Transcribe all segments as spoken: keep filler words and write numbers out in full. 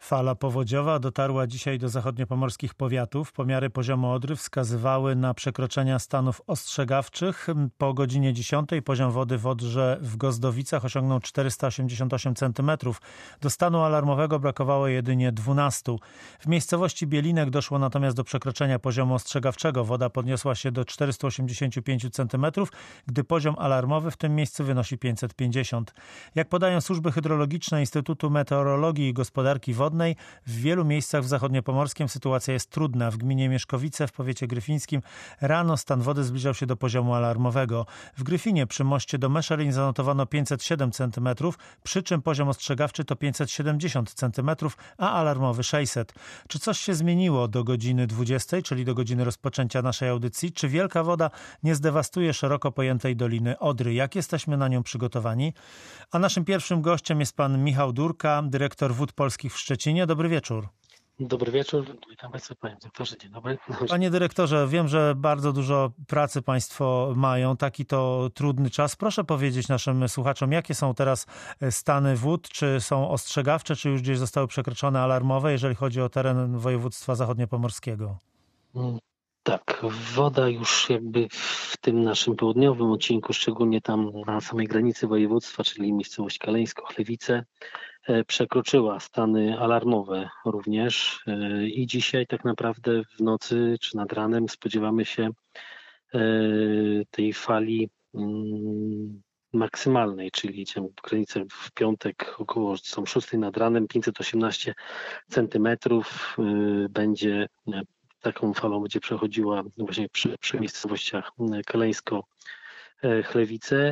Fala powodziowa dotarła dzisiaj do zachodniopomorskich powiatów. Pomiary poziomu Odry wskazywały na przekroczenia stanów ostrzegawczych. Po godzinie dziesiątej poziom wody w Odrze w Gozdowicach osiągnął czterysta osiemdziesiąt osiem centymetrów. Do stanu alarmowego brakowało jedynie dwunastu. W miejscowości Bielinek doszło natomiast do przekroczenia poziomu ostrzegawczego. Woda podniosła się do czterystu osiemdziesięciu pięciu centymetrów, gdy poziom alarmowy w tym miejscu wynosi pięćset pięćdziesiąt. Jak podają służby hydrologiczne Instytutu Meteorologii i Gospodarki Wodnej, w wielu miejscach w zachodniopomorskim sytuacja jest trudna. W gminie Mieszkowice w powiecie gryfińskim rano stan wody zbliżał się do poziomu alarmowego. W Gryfinie przy moście do Meszalin zanotowano pięćset siedem centymetrów, przy czym poziom ostrzegawczy to pięćset siedemdziesiąt centymetrów, a alarmowy sześćset. Czy coś się zmieniło do godziny dwudziestej, czyli do godziny rozpoczęcia naszej audycji? Czy wielka woda nie zdewastuje szeroko pojętej Doliny Odry? Jak jesteśmy na nią przygotowani? A naszym pierwszym gościem jest pan Michał Durka, dyrektor Wód Polskich w Szczecinie. Dobry wieczór. Dobry wieczór. Witam Państwa, panie doktorze. Dzień dobry. Panie dyrektorze, wiem, że bardzo dużo pracy Państwo mają. Taki to trudny czas. Proszę powiedzieć naszym słuchaczom, jakie są teraz stany wód? Czy są ostrzegawcze, czy już gdzieś zostały przekroczone alarmowe, jeżeli chodzi o teren województwa zachodniopomorskiego? Tak, woda już jakby w tym naszym południowym odcinku, szczególnie tam na samej granicy województwa, czyli miejscowość Kaleńsko, Chlewice, przekroczyła stany alarmowe również i dzisiaj tak naprawdę w nocy czy nad ranem spodziewamy się tej fali maksymalnej, czyli granice w piątek około są szóstej nad ranem, pięćset osiemnaście centymetrów będzie. Taką falą będzie przechodziła właśnie przy, przy miejscowościach Kaleńsko, Chlewice.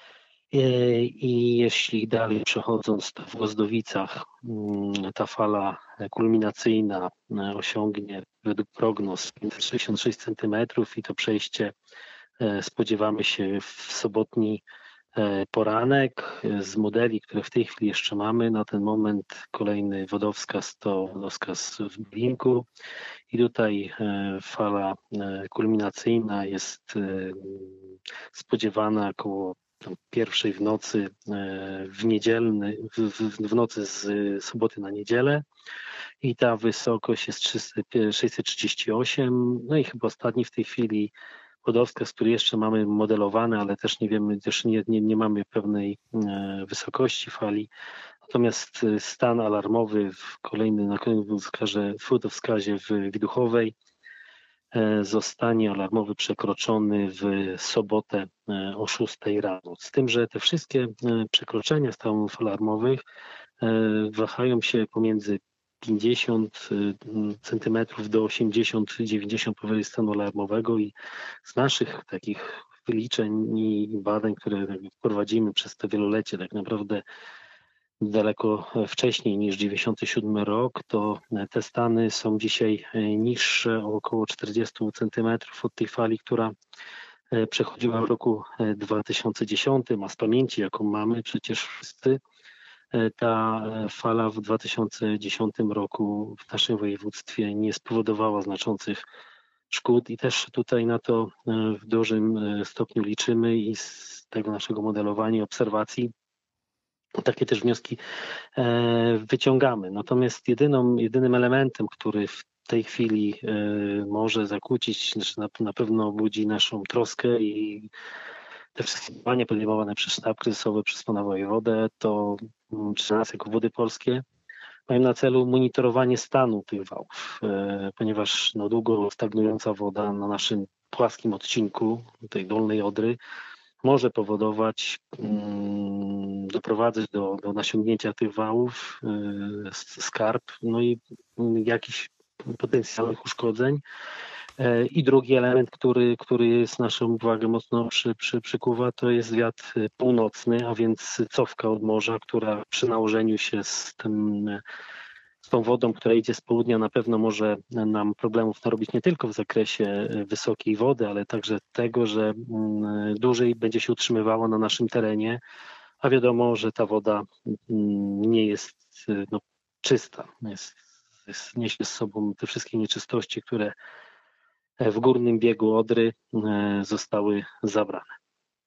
I jeśli dalej przechodząc w Gozdowicach ta fala kulminacyjna osiągnie według prognoz pięćset sześćdziesiąt sześć centymetrów i to przejście spodziewamy się w sobotni poranek. Z modeli, które w tej chwili jeszcze mamy, na ten moment kolejny wodowskaz to wodowskaz w Bielinku i tutaj fala kulminacyjna jest spodziewana około pierwszej w nocy w niedzielny, w, w, w nocy z soboty na niedzielę i ta wysokość jest sześćset trzydzieści osiem, no i chyba ostatni w tej chwili wodowskaz, który jeszcze mamy modelowany, ale też nie wiemy, też nie, nie, nie mamy pewnej wysokości fali. Natomiast stan alarmowy w kolejny, na kolejnym wodowskazie, wodowskazie w Widuchowej zostanie alarmowy przekroczony w sobotę o szóstej rano. Z tym, że te wszystkie przekroczenia stanów alarmowych wahają się pomiędzy pięćdziesiąt centymetrów do osiemdziesiąt dziewięćdziesiąt powyżej stanu alarmowego i z naszych takich wyliczeń i badań, które prowadzimy przez te wielolecie, tak naprawdę daleko wcześniej niż dziewięćdziesiąty siódmy rok, to te stany są dzisiaj niższe o około czterdzieści centymetrów od tej fali, która przechodziła w roku dwa tysiące dziesiątym, a z pamięci jaką mamy przecież wszyscy, ta fala w dwa tysiące dziesiątym roku w naszym województwie nie spowodowała znaczących szkód i też tutaj na to w dużym stopniu liczymy i z tego naszego modelowania i obserwacji takie też wnioski wyciągamy. Natomiast jedyną, jedynym elementem, który w tej chwili może zakłócić, znaczy na, na pewno budzi naszą troskę i te wszystkie działania podejmowane przez sztab kryzysowy, przez pana wojewodę, to czy nas jako Wody Polskie mają na celu monitorowanie stanu tych wałów, ponieważ no, długo stagnująca woda na naszym płaskim odcinku tej Dolnej Odry może powodować, um, doprowadzać do, do nasiągnięcia tych wałów, y, skarp, no i y, jakichś potencjalnych uszkodzeń. Y, I drugi element, który, który jest naszą uwagę mocno przy, przy, przykuwa, to jest wiatr północny, a więc cofka od morza, która przy nałożeniu się z tym z tą wodą, która idzie z południa, na pewno może nam problemów narobić nie tylko w zakresie wysokiej wody, ale także tego, że dłużej będzie się utrzymywała na naszym terenie, a wiadomo, że ta woda nie jest no, czysta, jest, jest, niesie z sobą te wszystkie nieczystości, które w górnym biegu Odry zostały zabrane.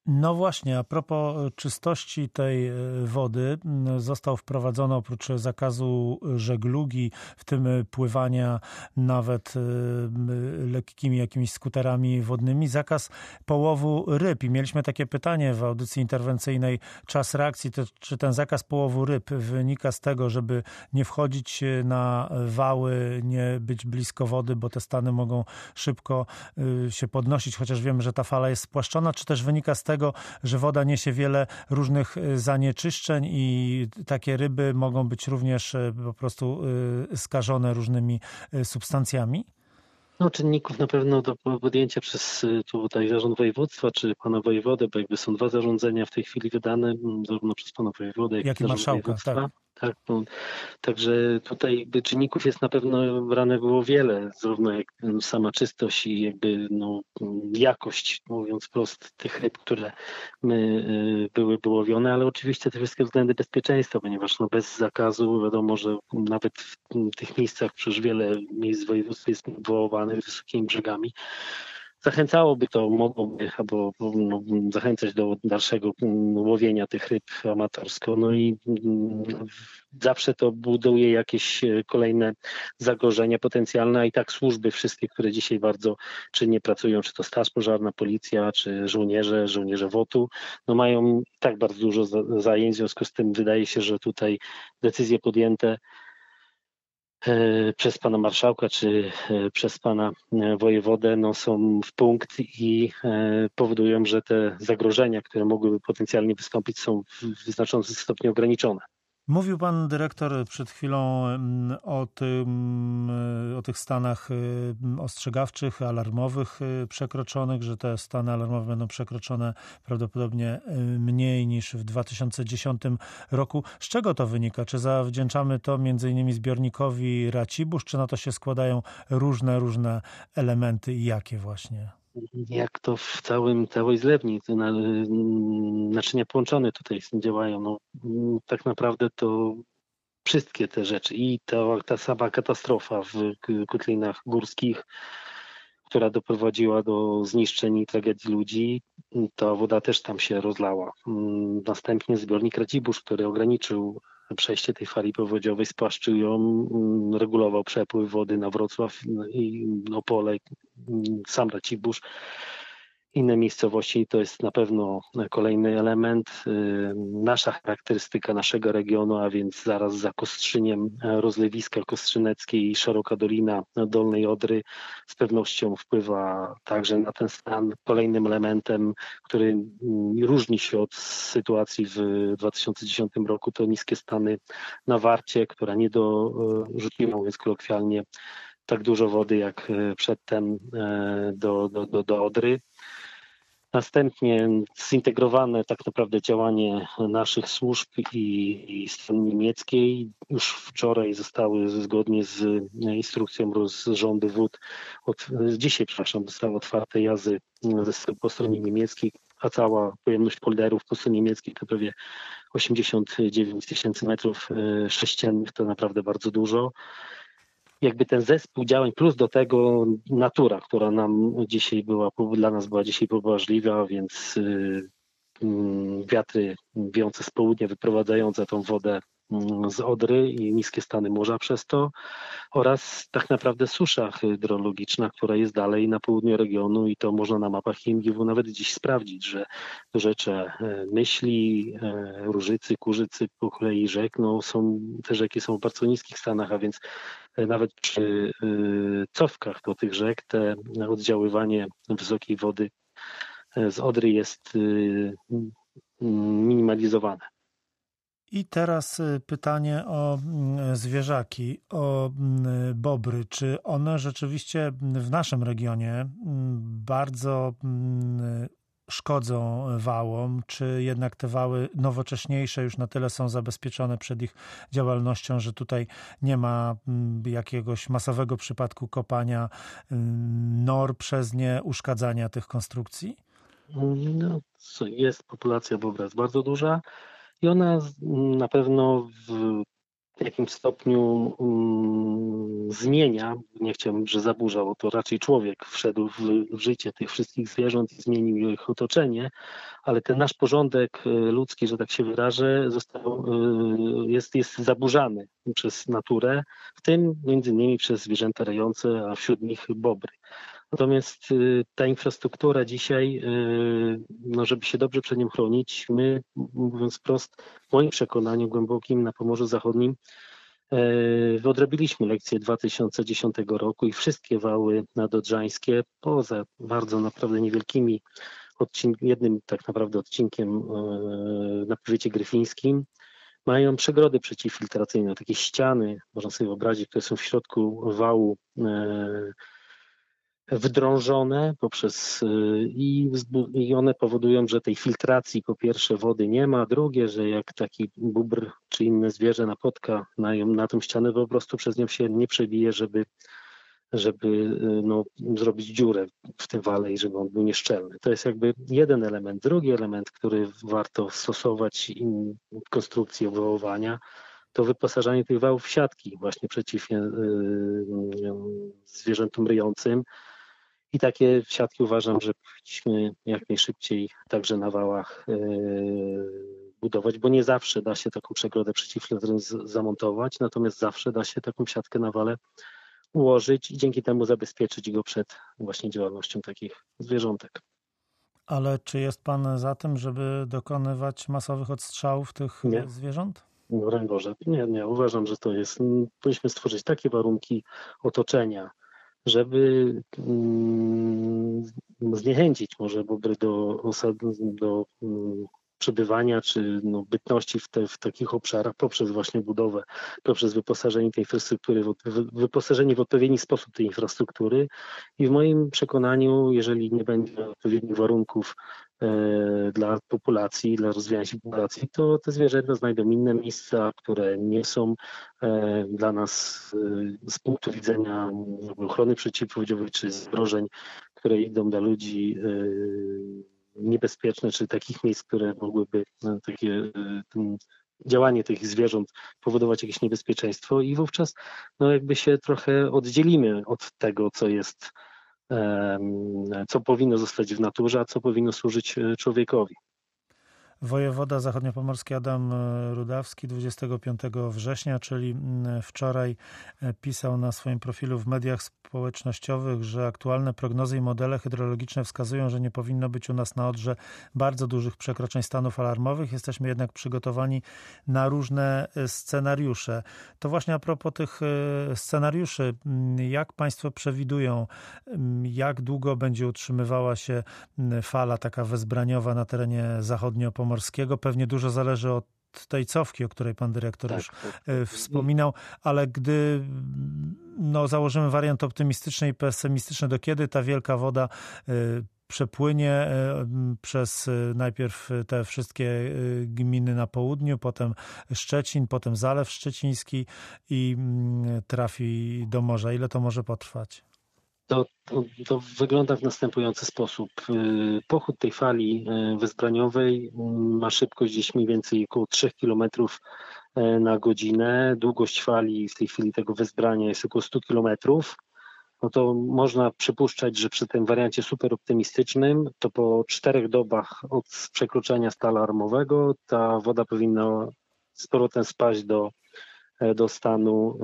No właśnie, a propos czystości tej wody, został wprowadzony oprócz zakazu żeglugi, w tym pływania nawet lekkimi jakimiś skuterami wodnymi, zakaz połowu ryb. I mieliśmy takie pytanie w audycji interwencyjnej Czas reakcji, to, czy ten zakaz połowu ryb wynika z tego, żeby nie wchodzić na wały, nie być blisko wody, bo te stany mogą szybko się podnosić, chociaż wiemy, że ta fala jest spłaszczona, czy też wynika z tego, że woda niesie wiele różnych zanieczyszczeń i takie ryby mogą być również po prostu skażone różnymi substancjami? No, czynników na pewno do podjęcia przez tutaj zarząd województwa czy pana wojewodę, bo jakby są dwa zarządzenia w tej chwili wydane, zarówno przez pana wojewodę, jak i zarząd marszałka, województwa. tak. Tak, no, także tutaj jakby czynników jest na pewno brane było wiele, zarówno jak sama czystość i jakby no, jakość, mówiąc wprost, tych ryb, które my, y, były wyłowione, ale oczywiście te wszystkie względy bezpieczeństwa, ponieważ no, bez zakazu wiadomo, że nawet w tych miejscach przecież wiele miejsc w województwie jest wywołanych wysokimi brzegami. Zachęcałoby to, mogłoby albo no, zachęcać do dalszego łowienia tych ryb amatorsko. No i zawsze to buduje jakieś kolejne zagrożenia potencjalne, a i tak służby wszystkie, które dzisiaj bardzo czynnie pracują, czy to Straż Pożarna, Policja, czy żołnierze, żołnierze wotu, no mają tak bardzo dużo zajęć, w związku z tym wydaje się, że tutaj decyzje podjęte przez pana marszałka czy przez pana wojewodę no, są w punkt i powodują, że te zagrożenia, które mogłyby potencjalnie wystąpić, są w znaczącym stopniu ograniczone. Mówił pan dyrektor przed chwilą o, tym, o tych stanach ostrzegawczych, alarmowych przekroczonych, że te stany alarmowe będą przekroczone prawdopodobnie mniej niż w dwa tysiące dziesiątym roku. Z czego to wynika? Czy zawdzięczamy to między innymi zbiornikowi Racibórz, czy na to się składają różne, różne elementy i jakie właśnie? Jak to w całym, całej zlewni, te naczynia połączone tutaj działają. No, tak naprawdę to wszystkie te rzeczy i ta, ta sama katastrofa w kotlinach górskich, która doprowadziła do zniszczeń i tragedii ludzi, ta woda też tam się rozlała. Następnie zbiornik Racibórz, który ograniczył przejście tej fali powodziowej, spłaszczył ją, regulował przepływ wody na Wrocław i Opole, sam Racibórz, inne miejscowości. To jest na pewno kolejny element. Nasza charakterystyka naszego regionu, a więc zaraz za Kostrzyniem rozlewiska kostrzyneckie i szeroka dolina Dolnej Odry z pewnością wpływa także na ten stan. Kolejnym elementem, który różni się od sytuacji w dwa tysiące dziesiątym roku, to niskie stany na Warcie, która nie dorzuciła, mówiąc kolokwialnie, tak dużo wody jak przedtem do, do, do, do Odry. Następnie zintegrowane tak naprawdę działanie naszych służb i, i strony niemieckiej. Już wczoraj zostały zgodnie z instrukcją Rządu Wód, od, dzisiaj przepraszam, zostały otwarte jazdy po stronie niemieckiej, a cała pojemność polderów po stronie niemieckiej to prawie osiemdziesiąt dziewięć tysięcy metrów sześciennych, to naprawdę bardzo dużo. Jakby ten zespół działań, plus do tego natura, która nam dzisiaj była, dla nas była dzisiaj pobłażliwa, więc wiatry wijące z południa, wyprowadzające tą wodę z Odry i niskie stany morza przez to, oraz tak naprawdę susza hydrologiczna, która jest dalej na południu regionu i to można na mapach I M G W nawet dziś sprawdzić, że rzecze Myśli, Różycy, Kurzycy, po kolei rzek, no są, te rzeki są w bardzo niskich stanach, a więc nawet przy cofkach do tych rzek te oddziaływanie wysokiej wody z Odry jest minimalizowane. I teraz pytanie o zwierzaki, o bobry. Czy one rzeczywiście w naszym regionie bardzo szkodzą wałom, czy jednak te wały nowocześniejsze już na tyle są zabezpieczone przed ich działalnością, że tutaj nie ma jakiegoś masowego przypadku kopania nor przez nie, uszkadzania tych konstrukcji? No, jest populacja bobra jest bardzo duża. I ona na pewno w jakimś stopniu zmienia, nie chciałbym, że zaburzał, to raczej człowiek wszedł w, w życie tych wszystkich zwierząt i zmienił ich otoczenie, ale ten nasz porządek ludzki, że tak się wyrażę, został, jest, jest zaburzany przez naturę, w tym między innymi przez zwierzęta ryjące, a wśród nich bobry. Natomiast ta infrastruktura dzisiaj, no żeby się dobrze przed nią chronić, my, mówiąc wprost, w moim przekonaniu głębokim na Pomorzu Zachodnim odrobiliśmy lekcję dwa tysiące dziesiątego roku i wszystkie wały nadodrzańskie, poza bardzo naprawdę niewielkimi odcink- jednym tak naprawdę odcinkiem na powiecie gryfińskim, mają przegrody przeciwfiltracyjne, takie ściany, można sobie wyobrazić, które są w środku wału wdrążone poprzez i, i one powodują, że tej filtracji po pierwsze wody nie ma, drugie, że jak taki bóbr czy inne zwierzę napotka na, ją, na tą ścianę, po prostu przez nią się nie przebije, żeby, żeby no, zrobić dziurę w tym wale i żeby on był nieszczelny. To jest jakby jeden element. Drugi element, który warto stosować w konstrukcji obwałowania, to wyposażanie tych wałów w siatki właśnie przeciw yy, yy, zwierzętom ryjącym. I takie siatki uważam, że powinniśmy jak najszybciej także na wałach yy, budować, bo nie zawsze da się taką przegrodę przeciwfiltracyjną zamontować, natomiast zawsze da się taką siatkę na wale ułożyć i dzięki temu zabezpieczyć go przed właśnie działalnością takich zwierzątek. Ale czy jest pan za tym, żeby dokonywać masowych odstrzałów tych nie. zwierząt? No, broń Boże, nie, nie. Uważam, że to jest, powinniśmy stworzyć takie warunki otoczenia, żeby mm, zniechęcić może bobry do, do um, przebywania czy no, bytności w, te, w takich obszarach poprzez właśnie budowę, poprzez wyposażenie tej infrastruktury, w, wyposażenie w odpowiedni sposób tej infrastruktury i w moim przekonaniu, jeżeli nie będzie odpowiednich warunków e, dla populacji, dla rozwijania się populacji, to te zwierzęta znajdą inne miejsca, które nie są e, dla nas e, z punktu widzenia ochrony przeciwpowodziowej czy zagrożeń, które idą dla ludzi e, niebezpieczne, czy takich miejsc, które mogłyby no, takie działanie tych zwierząt powodować jakieś niebezpieczeństwo i wówczas no, jakby się trochę oddzielimy od tego, co jest, co powinno zostać w naturze, a co powinno służyć człowiekowi. Wojewoda zachodniopomorski Adam Rudawski dwudziestego piątego września, czyli wczoraj, pisał na swoim profilu w mediach społecznościowych, że aktualne prognozy i modele hydrologiczne wskazują, że nie powinno być u nas na Odrze bardzo dużych przekroczeń stanów alarmowych. Jesteśmy jednak przygotowani na różne scenariusze. To właśnie a propos tych scenariuszy, jak państwo przewidują, jak długo będzie utrzymywała się fala taka wezbraniowa na terenie zachodniopomorskiego? Pewnie dużo zależy od tej cofki, o której pan dyrektor tak, już tak. wspominał, ale gdy no, założymy wariant optymistyczny i pesymistyczny, do kiedy ta wielka woda przepłynie przez najpierw te wszystkie gminy na południu, potem Szczecin, potem Zalew Szczeciński i trafi do morza? Ile to może potrwać? To, to, to wygląda w następujący sposób. Pochód tej fali wezbraniowej ma szybkość gdzieś mniej więcej około trzy kilometry na godzinę. Długość fali w tej chwili tego wezbrania jest około sto kilometrów. No to można przypuszczać, że przy tym wariancie super optymistycznym to po czterech dobach od przekroczenia stanu alarmowego ta woda powinna z powrotem spaść do do stanu,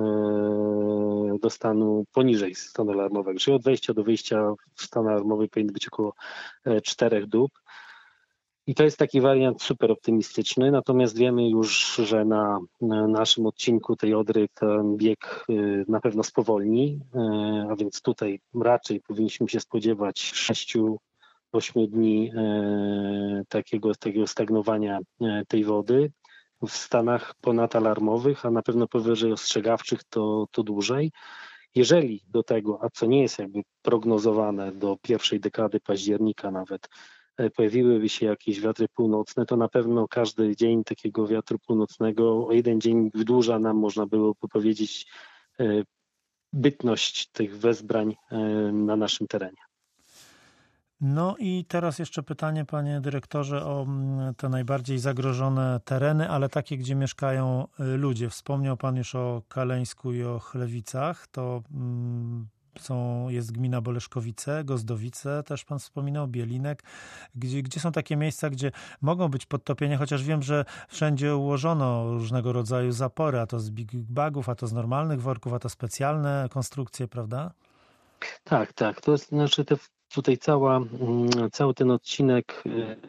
do stanu poniżej stanu alarmowego. Czyli od wejścia do wyjścia w stan alarmowy powinno być około czterech dób. I to jest taki wariant super optymistyczny, natomiast wiemy już, że na, na naszym odcinku tej Odry ten bieg na pewno spowolni, a więc tutaj raczej powinniśmy się spodziewać sześciu do ośmiu dni takiego, takiego stagnowania tej wody. W stanach ponadalarmowych, a na pewno powyżej ostrzegawczych to, to dłużej. Jeżeli do tego, a co nie jest jakby prognozowane do pierwszej dekady października nawet, pojawiłyby się jakieś wiatry północne, to na pewno każdy dzień takiego wiatru północnego o jeden dzień wydłuża nam, można byłoby powiedzieć, bytność tych wezbrań na naszym terenie. No i teraz jeszcze pytanie, panie dyrektorze, o te najbardziej zagrożone tereny, ale takie, gdzie mieszkają ludzie. Wspomniał pan już o Kaleńsku i o Chlewicach. To są, jest gmina Boleszkowice, Gozdowice, też pan wspominał, Bielinek. Gdzie, gdzie są takie miejsca, gdzie mogą być podtopienia, chociaż wiem, że wszędzie ułożono różnego rodzaju zapory, a to z big bagów, a to z normalnych worków, a to specjalne konstrukcje, prawda? Tak, tak. To jest, znaczy te, tutaj cała, cały ten odcinek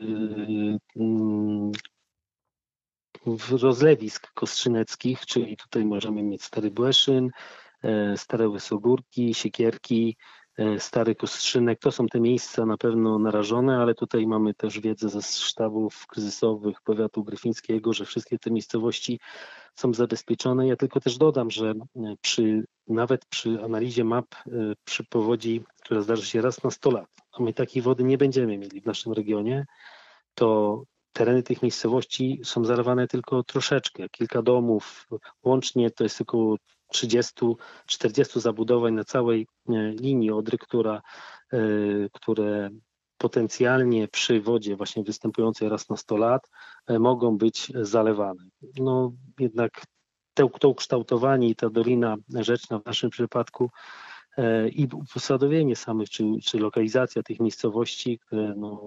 rozlewisk kostrzyneckich, czyli tutaj możemy mieć Stary Błeszyn, Stare Łysogórki, Siekierki, Stary Kostrzynek. To są te miejsca na pewno narażone, ale tutaj mamy też wiedzę ze sztabów kryzysowych powiatu gryfińskiego, że wszystkie te miejscowości są zabezpieczone. Ja tylko też dodam, że przy, nawet przy analizie map przy powodzi, która zdarzy się raz na sto lat, a my takiej wody nie będziemy mieli w naszym regionie, to tereny tych miejscowości są zalewane tylko troszeczkę, kilka domów, łącznie to jest około trzydzieści czterdzieści zabudowań na całej linii Odry, która, które potencjalnie przy wodzie właśnie występującej raz na sto lat mogą być zalewane. No jednak to, to ukształtowanie i ta dolina rzeczna w naszym przypadku i uposadowienie samych, czy, czy lokalizacja tych miejscowości, które no,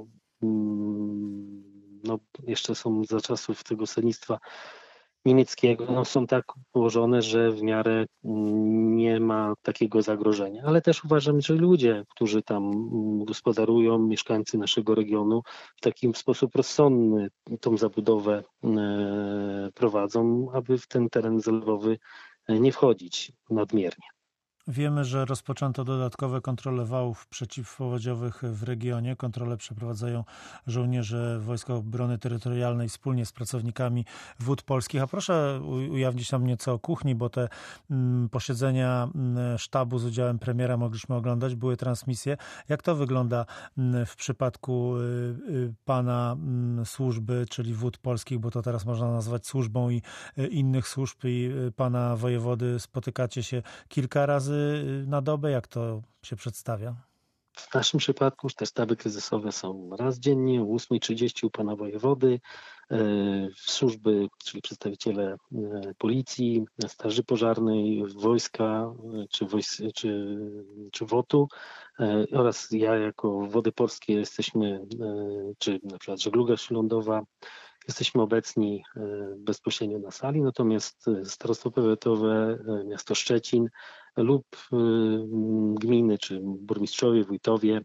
no jeszcze są za czasów tego sennictwa niemieckiego, no są tak położone, że w miarę nie ma takiego zagrożenia. Ale też uważam, że ludzie, którzy tam gospodarują, mieszkańcy naszego regionu w taki sposób rozsądny tą zabudowę prowadzą, aby w ten teren zalewowy nie wchodzić nadmiernie. Wiemy, że rozpoczęto dodatkowe kontrole wałów przeciwpowodziowych w regionie. Kontrole przeprowadzają żołnierze Wojsk Obrony Terytorialnej wspólnie z pracownikami Wód Polskich. A proszę ujawnić nam nieco o kuchni, bo te posiedzenia sztabu z udziałem premiera mogliśmy oglądać, były transmisje. Jak to wygląda w przypadku pana służby, czyli Wód Polskich, bo to teraz można nazwać służbą, i innych służb, i pana wojewody? Spotykacie się kilka razy na dobę? Jak to się przedstawia? W naszym przypadku te sztaby kryzysowe są raz dziennie, o ósma trzydzieści u pana wojewody, służby, czyli przedstawiciele policji, straży pożarnej, wojska czy, wojs, czy, czy wotu oraz ja jako Wody Polskie jesteśmy, czy na przykład żegluga śródlądowa, jesteśmy obecni bezpośrednio na sali, natomiast starostwo powiatowe, miasto Szczecin lub gminy, czy burmistrzowie, wójtowie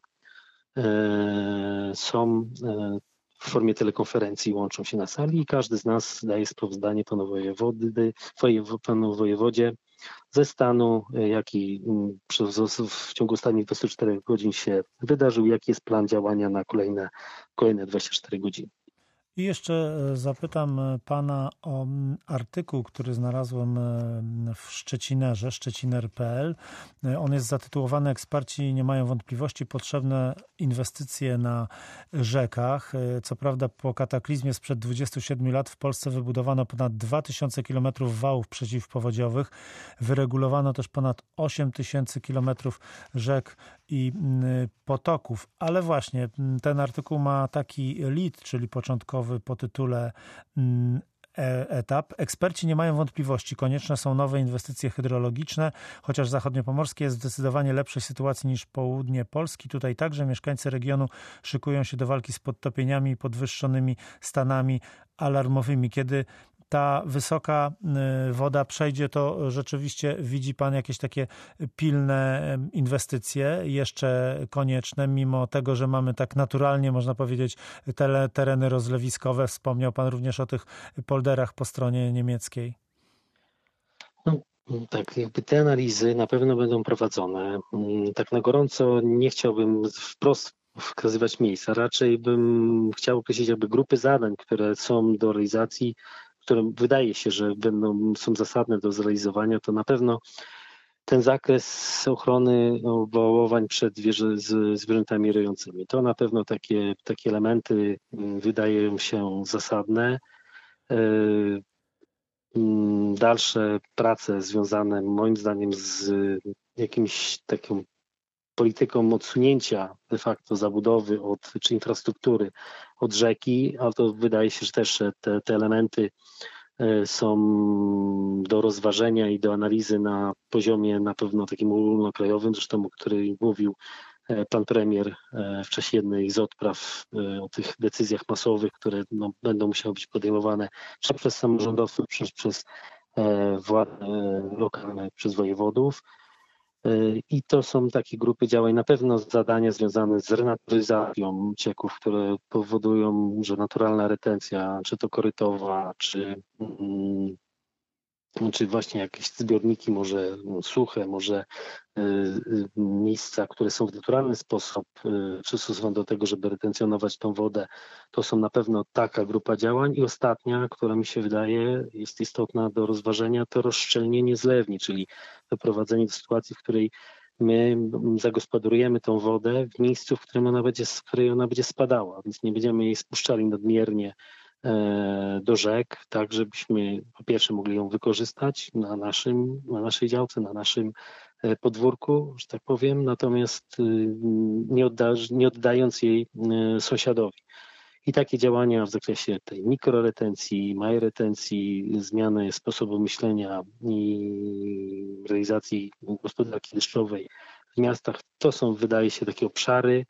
są w formie telekonferencji, łączą się na sali i każdy z nas daje sprawozdanie panu wojewody, panu wojewodzie ze stanu, jaki w ciągu ostatnich dwudziestu czterech godzin się wydarzył, jaki jest plan działania na kolejne, kolejne dwadzieścia cztery godziny. I jeszcze zapytam pana o artykuł, który znalazłem w Szczecinerze, szczeciner kropka p l. On jest zatytułowany „Eksperci nie mają wątpliwości, potrzebne inwestycje na rzekach”. Co prawda po kataklizmie sprzed dwudziestu siedmiu lat w Polsce wybudowano ponad dwa tysiące kilometrów wałów przeciwpowodziowych. Wyregulowano też ponad osiem tysięcy kilometrów rzek i potoków. Ale właśnie ten artykuł ma taki lead, czyli początkowy po tytule etap. Eksperci nie mają wątpliwości. Konieczne są nowe inwestycje hydrologiczne, chociaż zachodniopomorskie jest w zdecydowanie lepszej sytuacji niż południe Polski. Tutaj także mieszkańcy regionu szykują się do walki z podtopieniami i podwyższonymi stanami alarmowymi. Kiedy ta wysoka woda przejdzie, to rzeczywiście widzi pan jakieś takie pilne inwestycje jeszcze konieczne, mimo tego, że mamy tak naturalnie, można powiedzieć, te tereny rozlewiskowe. Wspomniał pan również o tych polderach po stronie niemieckiej. No, tak, jakby te analizy na pewno będą prowadzone. Tak na gorąco nie chciałbym wprost wskazywać miejsca, raczej bym chciał określić jakby grupy zadań, które są do realizacji, które wydaje się, że będą, są zasadne do zrealizowania. To na pewno ten zakres ochrony obwałowań przed zwierzętami ryjącymi. To na pewno takie, takie elementy wydają się zasadne. Dalsze prace związane moim zdaniem z jakimś taką polityką odsunięcia de facto zabudowy od, czy infrastruktury od rzeki, ale to wydaje się, że też te, te elementy są do rozważenia i do analizy na poziomie na pewno takim ogólnokrajowym, zresztą o której mówił pan premier w czasie jednej z odpraw o tych decyzjach masowych, które no, będą musiały być podejmowane czy przez samorządowców, przez, przez władze lokalne, przez wojewodów. I to są takie grupy działań, na pewno zadania związane z renaturyzacją cieków, które powodują, że naturalna retencja, czy to korytowa, czy, czy właśnie jakieś zbiorniki, może suche, może miejsca, które są w naturalny sposób przystosowane do tego, żeby retencjonować tą wodę, to są na pewno taka grupa działań. I ostatnia, która mi się wydaje jest istotna do rozważenia, to rozszczelnienie zlewni, czyli doprowadzenie do sytuacji, w której my zagospodarujemy tą wodę w miejscu, w którym ona będzie, w której ona będzie spadała, więc nie będziemy jej spuszczali nadmiernie do rzek, tak żebyśmy po pierwsze mogli ją wykorzystać na naszym, na naszej działce, na naszym podwórku, że tak powiem, natomiast nie, odda, nie oddając jej sąsiadowi. I takie działania w zakresie tej mikroretencji, majretencji, zmiany sposobu myślenia i realizacji gospodarki deszczowej w miastach, to są, wydaje się, takie obszary,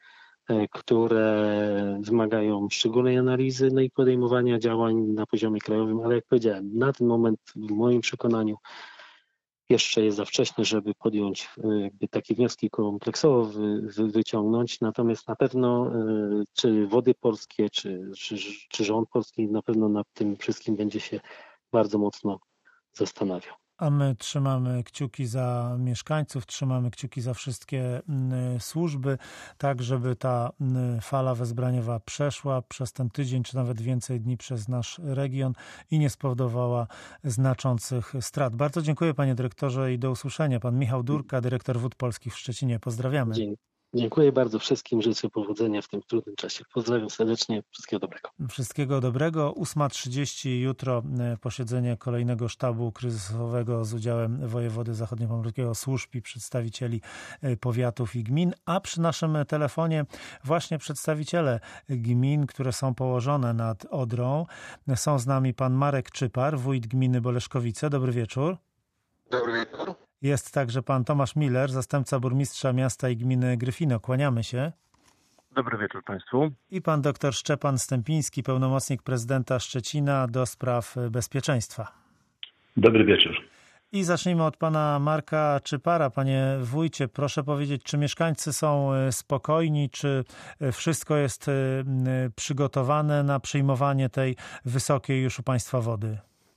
które wymagają szczególnej analizy, no i podejmowania działań na poziomie krajowym, ale jak powiedziałem, na ten moment w moim przekonaniu jeszcze jest za wcześnie, żeby podjąć jakby takie wnioski kompleksowo wy, wy, wyciągnąć, natomiast na pewno czy Wody Polskie, czy, czy, czy rząd polski na pewno nad tym wszystkim będzie się bardzo mocno zastanawiał. A my trzymamy kciuki za mieszkańców, trzymamy kciuki za wszystkie służby, tak żeby ta fala wezbraniowa przeszła przez ten tydzień, czy nawet więcej dni przez nasz region i nie spowodowała znaczących strat. Bardzo dziękuję, panie dyrektorze, i do usłyszenia. Pan Michał Durka, dyrektor Wód Polskich w Szczecinie. Pozdrawiamy. Dzień. Dziękuję bardzo wszystkim, życzę powodzenia w tym trudnym czasie. Pozdrawiam serdecznie, wszystkiego dobrego. Wszystkiego dobrego. ósma trzydzieści jutro posiedzenie kolejnego sztabu kryzysowego z udziałem wojewody zachodniopomorskiego, służb i przedstawicieli powiatów i gmin, a przy naszym telefonie właśnie przedstawiciele gmin, które są położone nad Odrą. Są z nami pan Marek Czypar, wójt gminy Boleszkowice. Dobry wieczór. Dobry wieczór. Jest także pan Tomasz Miller, zastępca burmistrza miasta i gminy Gryfino. Kłaniamy się. Dobry wieczór państwu. I pan dr Szczepan Stępiński, pełnomocnik prezydenta Szczecina do spraw bezpieczeństwa. Dobry wieczór. I zacznijmy od pana Marka Czypara. Panie wójcie, proszę powiedzieć, czy mieszkańcy są spokojni, czy wszystko jest przygotowane na przyjmowanie tej wysokiej już u państwa wody?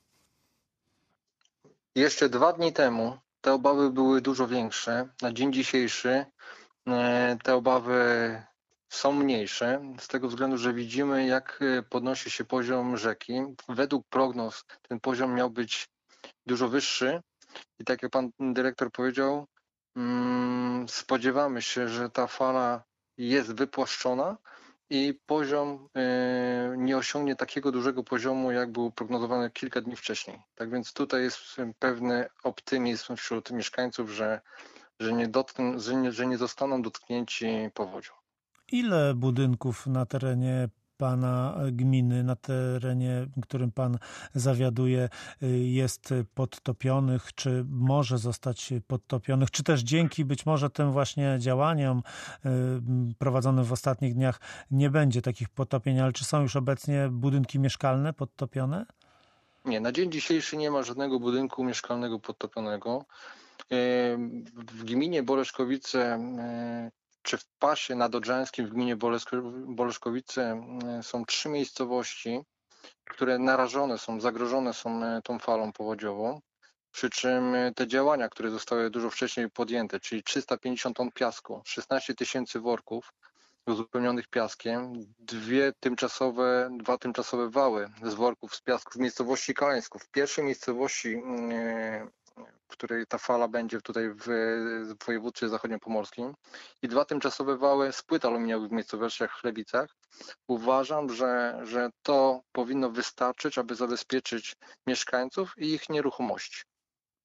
Jeszcze dwa dni temu te obawy były dużo większe. Na dzień dzisiejszy te obawy są mniejsze, z tego względu, że widzimy, jak podnosi się poziom rzeki. Według prognoz ten poziom miał być dużo wyższy i tak jak pan dyrektor powiedział, spodziewamy się, że ta fala jest wypłaszczona i poziom nie osiągnie takiego dużego poziomu, jak był prognozowany kilka dni wcześniej. Tak więc tutaj jest pewny optymizm wśród mieszkańców, że, że, nie, dotkną, że, nie, że nie zostaną dotknięci powodzią. Ile budynków na terenie pana gminy, na terenie, którym pan zawiaduje, jest podtopionych, czy może zostać podtopionych, czy też dzięki być może tym właśnie działaniom prowadzonym w ostatnich dniach nie będzie takich podtopień, ale czy są już obecnie budynki mieszkalne podtopione? Nie, na dzień dzisiejszy nie ma żadnego budynku mieszkalnego podtopionego. W gminie Boleszkowice czy w pasie nadodrzańskim w gminie Boleszkowice są trzy miejscowości, które narażone są, zagrożone są tą falą powodziową, przy czym te działania, które zostały dużo wcześniej podjęte, czyli trzysta pięćdziesiąt ton piasku, szesnaście tysięcy worków uzupełnionych piaskiem, dwie tymczasowe, dwa tymczasowe wały z worków z piasku w miejscowości Kalańsków. W pierwszej miejscowości, w której ta fala będzie tutaj w, w województwie zachodniopomorskim, i dwa tymczasowe wały z płyt aluminiowych w miejscowościach Chlebicach. Uważam, że, że to powinno wystarczyć, aby zabezpieczyć mieszkańców i ich nieruchomości.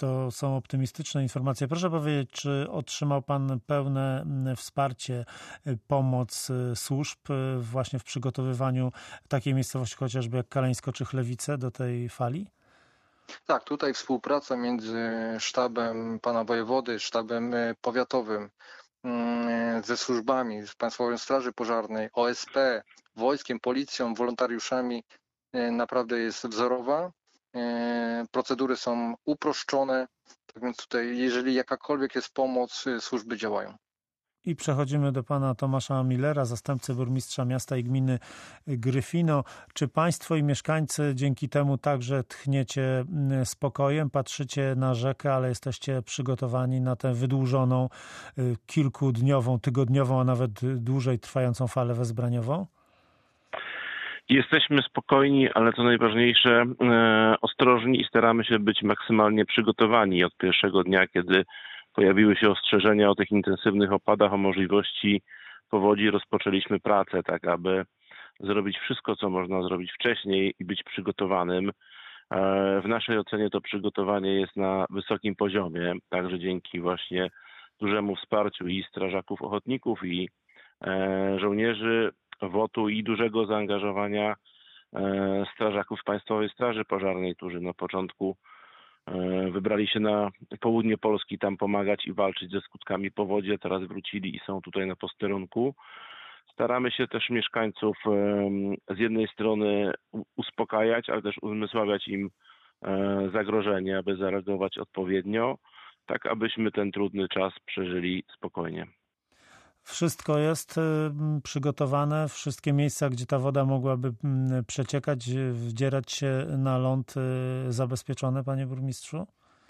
To są optymistyczne informacje. Proszę powiedzieć, czy otrzymał pan pełne wsparcie, pomoc służb właśnie w przygotowywaniu takiej miejscowości chociażby jak Kaleńsko czy Chlewice do tej fali? Tak, tutaj współpraca między sztabem pana wojewody, sztabem powiatowym, ze służbami, z Państwową Straży Pożarnej, O S P, wojskiem, policją, wolontariuszami naprawdę jest wzorowa. Procedury są uproszczone, tak więc tutaj, jeżeli jakakolwiek jest pomoc, służby działają. I przechodzimy do pana Tomasza Millera, zastępcy burmistrza miasta i gminy Gryfino. Czy państwo i mieszkańcy dzięki temu także tchniecie spokojem, patrzycie na rzekę, ale jesteście przygotowani na tę wydłużoną, kilkudniową, tygodniową, a nawet dłużej trwającą falę wezbraniową? Jesteśmy spokojni, ale co najważniejsze, e, ostrożni i staramy się być maksymalnie przygotowani od pierwszego dnia, kiedy pojawiły się ostrzeżenia o tych intensywnych opadach, o możliwości powodzi. Rozpoczęliśmy pracę tak, aby zrobić wszystko, co można zrobić wcześniej i być przygotowanym. E, w naszej ocenie to przygotowanie jest na wysokim poziomie, także dzięki właśnie dużemu wsparciu i strażaków ochotników, i e, żołnierzy W O T-u i dużego zaangażowania e, strażaków z Państwowej Straży Pożarnej, którzy na początku e, wybrali się na południe Polski, tam pomagać i walczyć ze skutkami powodzi, a teraz wrócili i są tutaj na posterunku. Staramy się też mieszkańców e, z jednej strony uspokajać, ale też uzmysławiać im e, zagrożenie, aby zareagować odpowiednio, tak abyśmy ten trudny czas przeżyli spokojnie. Wszystko jest przygotowane, wszystkie miejsca, gdzie ta woda mogłaby przeciekać, wdzierać się na ląd, zabezpieczone, panie burmistrzu?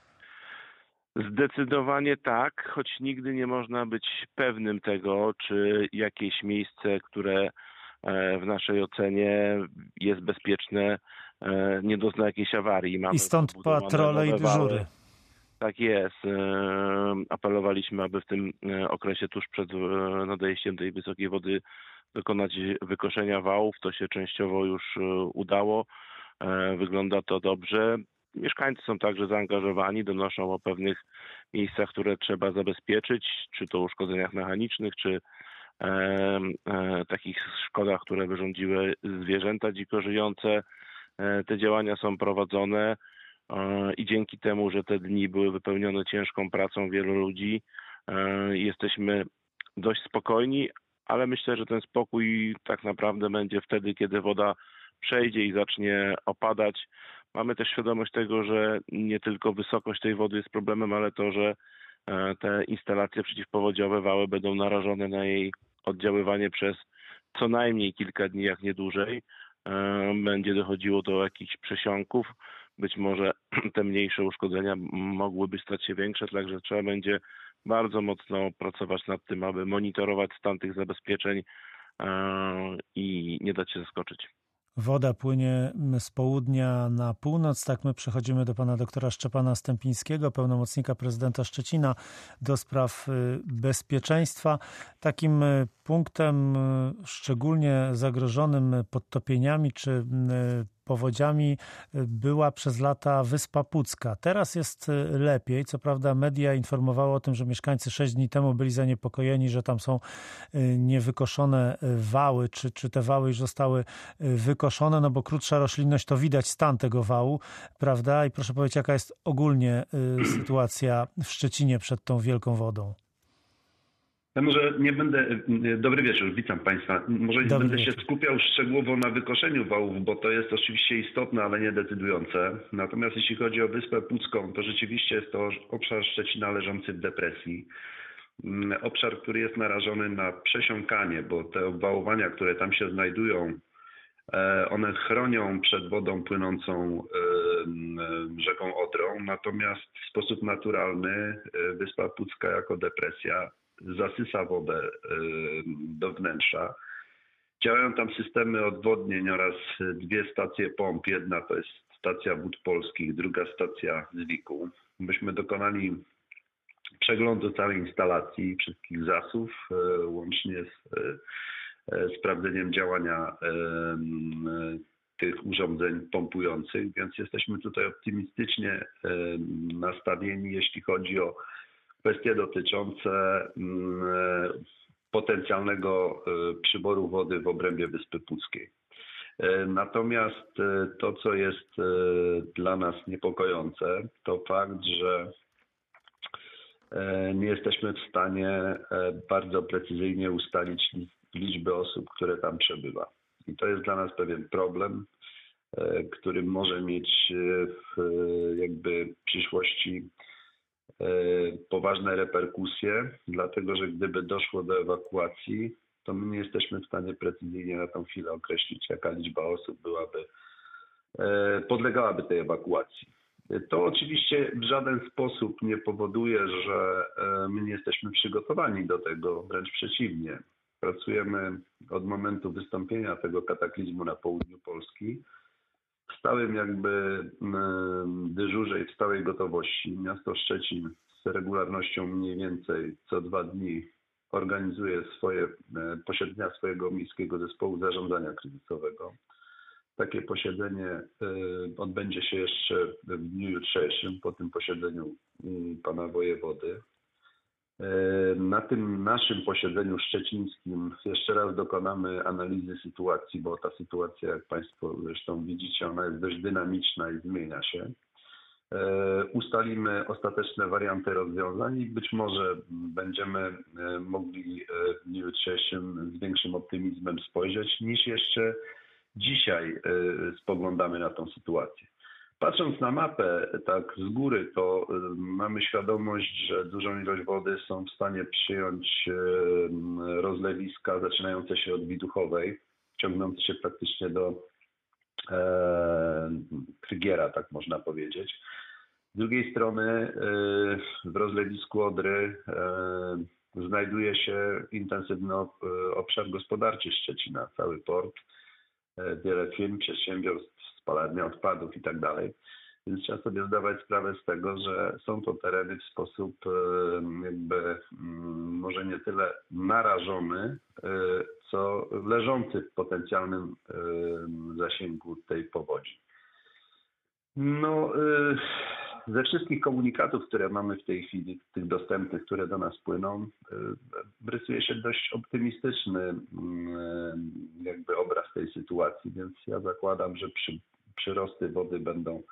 Zdecydowanie tak, choć nigdy nie można być pewnym tego, czy jakieś miejsce, które w naszej ocenie jest bezpieczne, nie dozna jakiejś awarii. Mamy I stąd patrole i dyżury. Tak jest. Apelowaliśmy, aby w tym okresie tuż przed nadejściem tej wysokiej wody dokonać wykoszenia wałów. To się częściowo już udało. Wygląda to dobrze. Mieszkańcy są także zaangażowani, donoszą o pewnych miejscach, które trzeba zabezpieczyć, czy to uszkodzeniach mechanicznych, czy e, e, takich szkodach, które wyrządziły zwierzęta dziko żyjące. E, te działania są prowadzone. I dzięki temu, że te dni były wypełnione ciężką pracą wielu ludzi, jesteśmy dość spokojni, ale myślę, że ten spokój tak naprawdę będzie wtedy, kiedy woda przejdzie i zacznie opadać. Mamy też świadomość tego, że nie tylko wysokość tej wody jest problemem, ale to, że te instalacje przeciwpowodziowe, wały będą narażone na jej oddziaływanie przez co najmniej kilka dni, jak nie dłużej. Będzie dochodziło do jakichś przesiąków. Być może te mniejsze uszkodzenia mogłyby stać się większe, także trzeba będzie bardzo mocno pracować nad tym, aby monitorować stan tych zabezpieczeń i nie dać się zaskoczyć. Woda płynie z południa na północ. Tak, my przechodzimy do pana doktora Szczepana Stępińskiego, pełnomocnika prezydenta Szczecina do spraw bezpieczeństwa. Takim punktem szczególnie zagrożonym podtopieniami czy powodziami była przez lata Wyspa Pucka. Teraz jest lepiej. Co prawda media informowały o tym, że mieszkańcy sześć dni temu byli zaniepokojeni, że tam są niewykoszone wały, czy, czy te wały już zostały wykoszone, no bo krótsza roślinność to widać stan tego wału, prawda? I proszę powiedzieć, jaka jest ogólnie sytuacja w Szczecinie przed tą wielką wodą? Ja może nie będę, dobry wieczór, witam Państwa. Może nie Dobry będę wieczór. się skupiał szczegółowo na wykoszeniu wałów, bo to jest oczywiście istotne, ale nie decydujące. Natomiast jeśli chodzi o Wyspę Pucką, to rzeczywiście jest to obszar Szczecina leżący w depresji. Obszar, który jest narażony na przesiąkanie, bo te obwałowania, które tam się znajdują, one chronią przed wodą płynącą rzeką Odrą, natomiast w sposób naturalny Wyspa Pucka jako depresja zasysa wodę do wnętrza. Działają tam systemy odwodnień oraz dwie stacje pomp. Jedna to jest stacja Wód Polskich, druga stacja z Wiku. Myśmy dokonali przeglądu całej instalacji, wszystkich zasów, łącznie z sprawdzeniem działania tych urządzeń pompujących, więc jesteśmy tutaj optymistycznie nastawieni, jeśli chodzi o kwestie dotyczące potencjalnego przyboru wody w obrębie Wyspy Puckiej. Natomiast to, co jest dla nas niepokojące, to fakt, że nie jesteśmy w stanie bardzo precyzyjnie ustalić liczby osób, które tam przebywa. I to jest dla nas pewien problem, który może mieć w jakby przyszłości poważne reperkusje, dlatego że gdyby doszło do ewakuacji, to my nie jesteśmy w stanie precyzyjnie na tą chwilę określić, jaka liczba osób byłaby, podlegałaby tej ewakuacji. To oczywiście w żaden sposób nie powoduje, że my nie jesteśmy przygotowani do tego, wręcz przeciwnie. Pracujemy od momentu wystąpienia tego kataklizmu na południu Polski w stałym jakby dyżurze i w stałej gotowości. Miasto Szczecin z regularnością mniej więcej co dwa dni organizuje swoje posiedzenia swojego miejskiego zespołu zarządzania kryzysowego. Takie posiedzenie odbędzie się jeszcze w dniu jutrzejszym, po tym posiedzeniu pana wojewody. Na tym naszym posiedzeniu szczecińskim jeszcze raz dokonamy analizy sytuacji, bo ta sytuacja, jak państwo zresztą widzicie, ona jest dość dynamiczna i zmienia się. Ustalimy ostateczne warianty rozwiązań i być może będziemy mogli w dniu jutrzejszym z większym optymizmem spojrzeć, niż jeszcze dzisiaj spoglądamy na tą sytuację. Patrząc na mapę tak z góry, to mamy świadomość, że dużą ilość wody są w stanie przyjąć rozlewiska zaczynające się od Widuchowej, ciągnące się praktycznie do Krygiera, tak można powiedzieć. Z drugiej strony w rozlewisku Odry znajduje się intensywny obszar gospodarczy Szczecina, cały port, wiele firm, przedsiębiorstw, spalarnia odpadów i tak dalej. Więc trzeba sobie zdawać sprawę z tego, że są to tereny w sposób jakby może nie tyle narażony, co leżący w potencjalnym zasięgu tej powodzi. No, ze wszystkich komunikatów, które mamy w tej chwili, tych dostępnych, które do nas płyną, rysuje się dość optymistyczny jakby obraz tej sytuacji, więc ja zakładam, że przy, przyrosty wody będą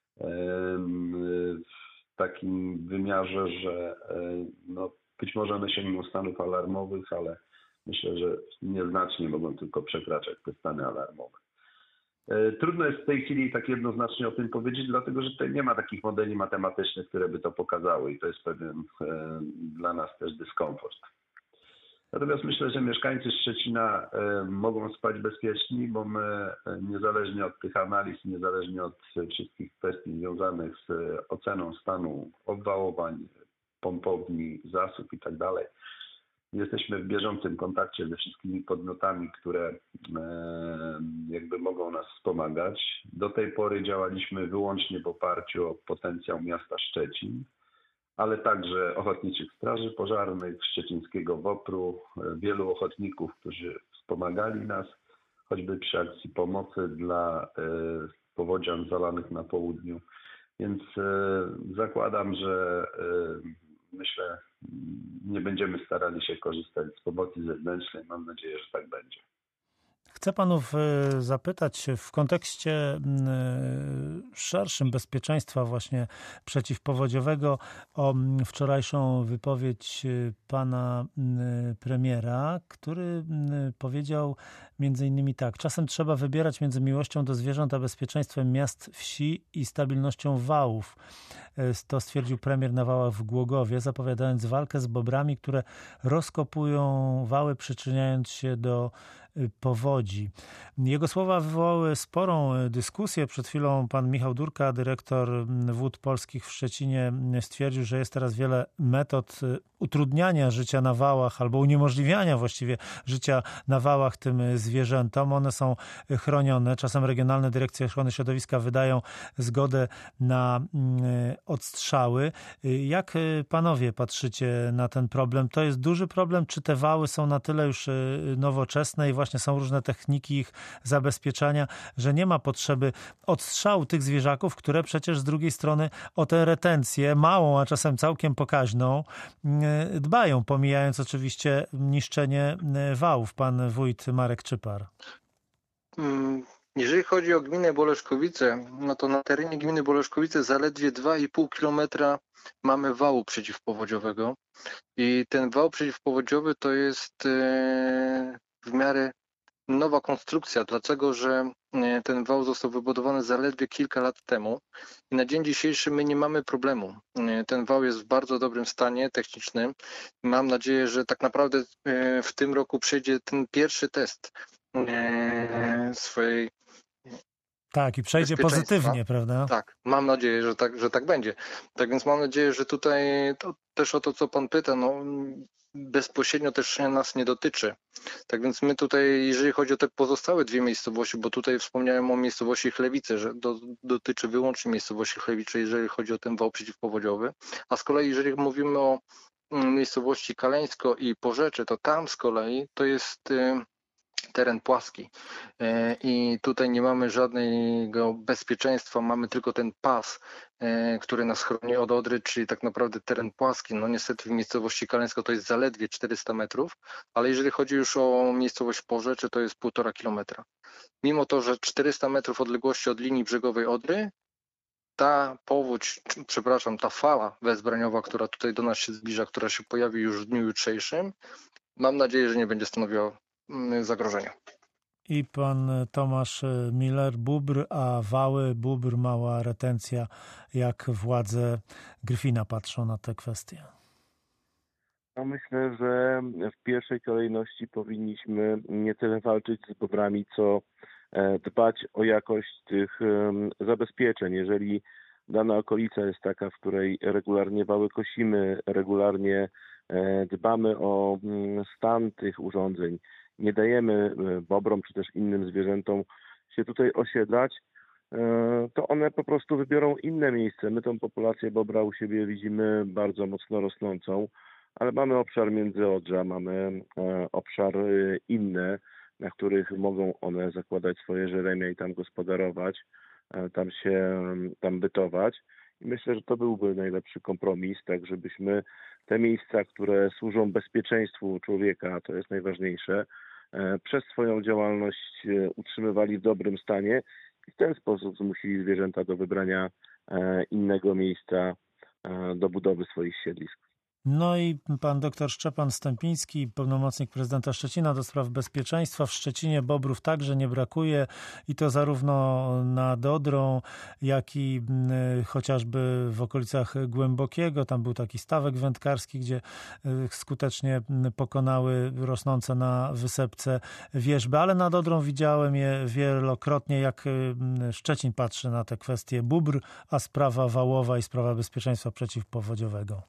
w takim wymiarze, że no, być może one sięgną stanów alarmowych, ale myślę, że nieznacznie mogą tylko przekraczać te stany alarmowe. Trudno jest w tej chwili tak jednoznacznie o tym powiedzieć, dlatego że tutaj nie ma takich modeli matematycznych, które by to pokazały i to jest pewien e, dla nas też dyskomfort. Natomiast myślę, że mieszkańcy Szczecina e, mogą spać bezpieczni, bo my e, niezależnie od tych analiz, niezależnie od wszystkich kwestii związanych z oceną stanu obwałowań, pompowni, zasób i tak dalej, jesteśmy w bieżącym kontakcie ze wszystkimi podmiotami, które jakby mogą nas wspomagać. Do tej pory działaliśmy wyłącznie w oparciu o potencjał miasta Szczecin, ale także ochotniczych straży pożarnych, szczecińskiego W O P R-u, wielu ochotników, którzy wspomagali nas, choćby przy akcji pomocy dla powodzian zalanych na południu. Więc zakładam, że myślę, nie będziemy starali się korzystać z pomocy zewnętrznej. Mam nadzieję, że tak będzie. Chcę panów zapytać w kontekście szerszym bezpieczeństwa właśnie przeciwpowodziowego o wczorajszą wypowiedź pana premiera, który powiedział między innymi tak: czasem trzeba wybierać między miłością do zwierząt a bezpieczeństwem miast, wsi i stabilnością wałów. To stwierdził premier na wałach w Głogowie, zapowiadając walkę z bobrami, które rozkopują wały, przyczyniając się do powodzi. Jego słowa wywołały sporą dyskusję. Przed chwilą pan Michał Durka, dyrektor Wód Polskich w Szczecinie, stwierdził, że jest teraz wiele metod utrudniania życia na wałach albo uniemożliwiania właściwie życia na wałach tym zwierzętom. One są chronione. Czasem regionalne dyrekcje ochrony środowiska wydają zgodę na odstrzały. Jak panowie patrzycie na ten problem? To jest duży problem? Czy te wały są na tyle już nowoczesne i właśnie są różne techniki ich zabezpieczania, że nie ma potrzeby odstrzału tych zwierzaków, które przecież z drugiej strony o tę retencję, małą, a czasem całkiem pokaźną, dbają, pomijając oczywiście niszczenie wałów. Pan wójt Marek Czypar. Jeżeli chodzi o gminę Boleszkowice, no to na terenie gminy Boleszkowice zaledwie dwa i pół kilometra mamy wału przeciwpowodziowego i ten wał przeciwpowodziowy to jest w miarę nowa konstrukcja, dlatego że ten wał został wybudowany zaledwie kilka lat temu i na dzień dzisiejszy my nie mamy problemu. Ten wał jest w bardzo dobrym stanie technicznym. Mam nadzieję, że tak naprawdę w tym roku przejdzie ten pierwszy test swojej Tak, i przejdzie pozytywnie, prawda? Tak, mam nadzieję, że tak, że tak będzie. Tak więc mam nadzieję, że tutaj to też o to, co pan pyta, no bezpośrednio też nas nie dotyczy. Tak więc my tutaj, jeżeli chodzi o te pozostałe dwie miejscowości, bo tutaj wspomniałem o miejscowości Chlewice, że do, dotyczy wyłącznie miejscowości Chlewice, jeżeli chodzi o ten wał przeciwpowodziowy, a z kolei jeżeli mówimy o miejscowości Kaleńsko i Porzecze, to tam z kolei to jest teren płaski i tutaj nie mamy żadnego bezpieczeństwa, mamy tylko ten pas, który nas chroni od Odry, czyli tak naprawdę teren płaski. No niestety w miejscowości Kaleńsko to jest zaledwie czterysta metrów, ale jeżeli chodzi już o miejscowość Porzecze, to jest półtora kilometra. Mimo to, że czterysta metrów odległości od linii brzegowej Odry, ta powódź, przepraszam, ta fala wezbraniowa, która tutaj do nas się zbliża, która się pojawi już w dniu jutrzejszym, mam nadzieję, że nie będzie stanowiła zagrożenia. I pan Tomasz Miller, Bóbr, a wały, Bóbr, mała retencja. Jak władze Gryfina patrzą na te kwestie? No myślę, że w pierwszej kolejności powinniśmy nie tyle walczyć z bobrami, co dbać o jakość tych zabezpieczeń. Jeżeli dana okolica jest taka, w której regularnie wały kosimy, regularnie dbamy o stan tych urządzeń, nie dajemy bobrom czy też innym zwierzętom się tutaj osiedlać, to one po prostu wybiorą inne miejsce. My tą populację bobra u siebie widzimy bardzo mocno rosnącą, ale mamy obszar Międzyodrza, mamy obszar inne, na których mogą one zakładać swoje żeremia i tam gospodarować, tam się, tam bytować. I myślę, że to byłby najlepszy kompromis, tak żebyśmy te miejsca, które służą bezpieczeństwu człowieka, to jest najważniejsze, przez swoją działalność utrzymywali w dobrym stanie i w ten sposób zmusili zwierzęta do wybrania innego miejsca do budowy swoich siedlisk. No i pan doktor Szczepan Stępiński, pełnomocnik prezydenta Szczecina do spraw bezpieczeństwa. W Szczecinie bobrów także nie brakuje i to zarówno nad Odrą, jak i chociażby w okolicach Głębokiego. Tam był taki stawek wędkarski, gdzie skutecznie pokonały rosnące na wysepce wierzby, ale nad Odrą widziałem je wielokrotnie, jak Szczecin patrzy na te kwestie bóbr, a sprawa wałowa i sprawa bezpieczeństwa przeciwpowodziowego.